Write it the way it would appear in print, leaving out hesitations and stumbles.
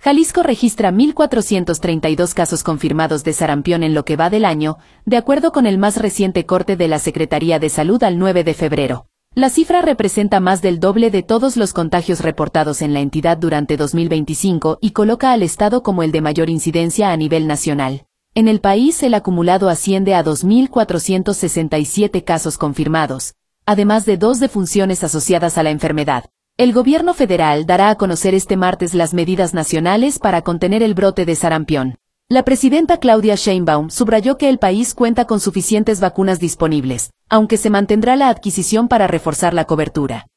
Jalisco registra 1.432 casos confirmados de sarampión en lo que va del año, de acuerdo con el más reciente corte de la Secretaría de Salud al 9 de febrero. La cifra representa más del doble de todos los contagios reportados en la entidad durante 2025 y coloca al estado como el de mayor incidencia a nivel nacional. En el país el acumulado asciende a 2.467 casos confirmados, además de 2 defunciones asociadas a la enfermedad. El gobierno federal dará a conocer este martes las medidas nacionales para contener el brote de sarampión. La presidenta Claudia Sheinbaum subrayó que el país cuenta con suficientes vacunas disponibles, aunque se mantendrá la adquisición para reforzar la cobertura.